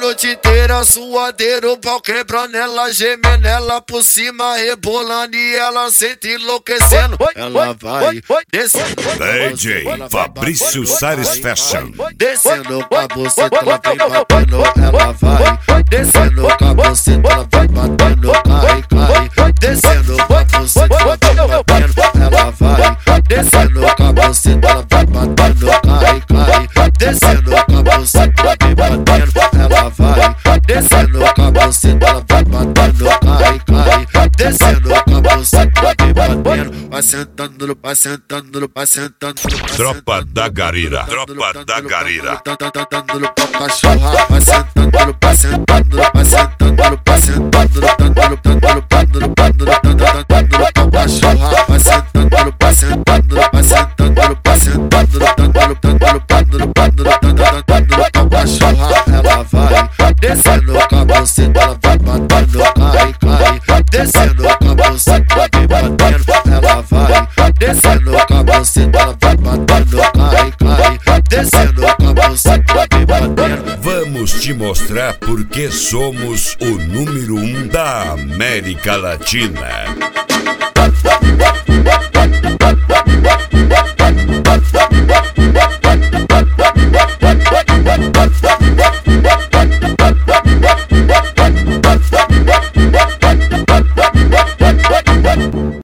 noite inteira suadeiro, pau quebrando, ela gemendo, ela por cima rebolando e ela sente enlouquecendo. Ela vai descendo. DJ Fabrício Sares Fashion. Descendo com a buceta, ela vem batendo, ela vai descendo com a buceta, ela vem batendo, cai, cai. Descendo com a buceta, ela vem batendo, ela vai descendo com a buceta, ela vem batendo, cai, cai. Descendo com a buceta, ela vem batendo, ela vai descendo com a buceta, ela vem batendo, cai, cai. Descendo com a buceta, ela vem batendo, vai sentando, vai sentando, vai sentando. Tropa da Garira. Tropa da Garira. Dando pra cachorra, vai sentando, vai sentando, vai sentando, vai sentando, dando pra cachorra, vai sentando, vai sentando, vai sentando, vai sentando, dando pra cachorra, ela vai descendo com a buceta, ela vai batendo, cai, cai. Descendo com a buceta, ela vem batendo, ela vai descendo com a buceta, ela vai batendo, cai, cai. Descendo com a buceta, ela vem batendo. Vamos te mostrar porque somos o número 1 da América Latina.